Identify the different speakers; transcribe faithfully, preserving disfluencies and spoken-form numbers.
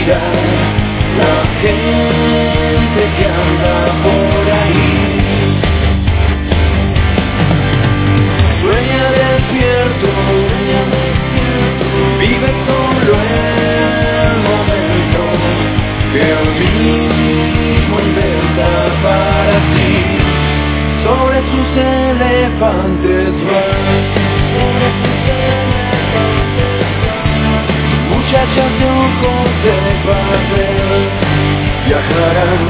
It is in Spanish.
Speaker 1: mirar la gente que anda por ahí. Sueña despierto, sueña despierto, vive solo el momento que el mismo inventa para sí. Sobre sus elefantes van, sobre sus elefantes van, muchachas de ojos de papel viajarán